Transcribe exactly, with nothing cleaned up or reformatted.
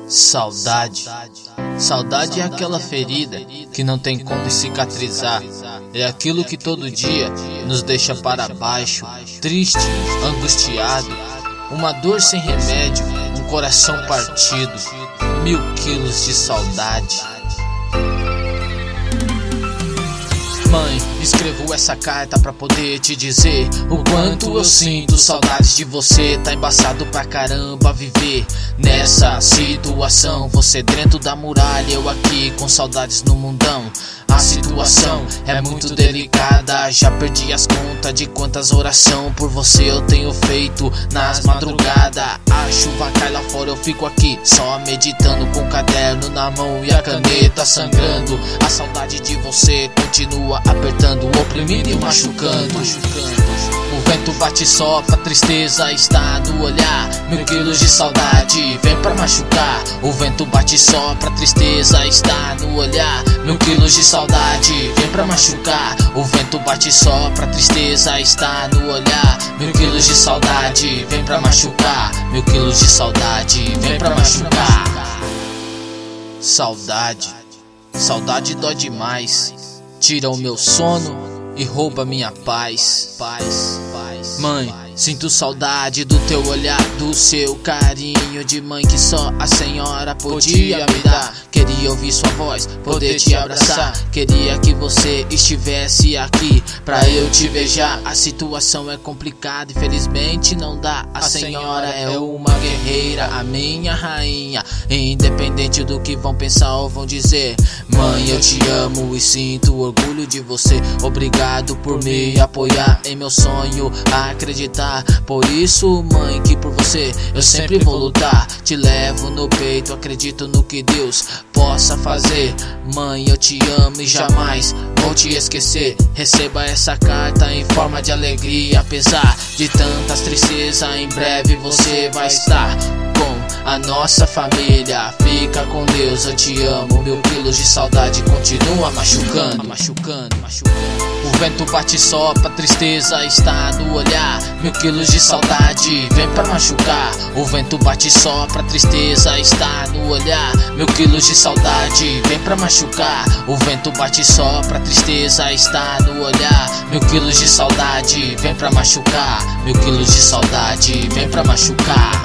Saudade. Saudade é aquela ferida que não tem como cicatrizar. É aquilo que todo dia nos deixa para baixo, triste, angustiado. Uma dor sem remédio, um coração partido. Mil quilos de saudade. Mãe, escrevo essa carta pra poder te dizer o quanto eu sinto saudades de você. Tá embaçado pra caramba viver nessa situação. Você dentro da muralha, eu aqui com saudades no mundão. A situação é muito delicada, já perdi as contas de quantas orações por você eu tenho feito nas madrugadas. A chuva cai lá fora, eu fico aqui só meditando com o caderno na mão e a caneta sangrando. A saudade de você continua apertando, oprimindo e machucando. O vento bate só, a tristeza está no olhar. Mil quilos de saudade vem pra machucar. O vento bate só, a tristeza está no olhar. Mil quilos de saudade vem pra machucar. O vento bate só, a tristeza está no olhar. Mil quilos de saudade vem pra machucar. Mil quilos de saudade vem pra machucar. Saudade, saudade dói demais. Tira o meu sono e rouba minha paz. Paz, paz. Mãe, sinto saudade do teu olhar, do seu carinho de mãe que só a senhora podia me dar. Queria ouvir sua voz, poder te abraçar. Queria que você estivesse aqui pra eu te beijar. A situação é complicada, infelizmente não dá. A senhora é uma guerreira, a minha rainha. Independente do que vão pensar ou vão dizer, mãe, eu te amo e sinto orgulho de você. Obrigado por me apoiar em meu sonho, acreditar. Por isso, mãe, que por você eu sempre vou lutar. Te levo no peito, acredito no que Deus possa fazer. Mãe, eu te amo e jamais vou te esquecer. Receba essa carta em forma de alegria. Apesar de tantas tristezas, em breve você vai estar com a nossa família. Fica com Deus, eu te amo. Mil quilos de saudade continua machucando, machucando, machucando. O vento bate só, a tristeza está no olhar. Mil quilos de saudade vem pra machucar. O vento bate só, a tristeza está no olhar. Mil quilos de saudade vem pra machucar. O vento bate só, a tristeza está no olhar. Mil quilos de saudade vem pra machucar. Mil quilos de saudade vem pra machucar.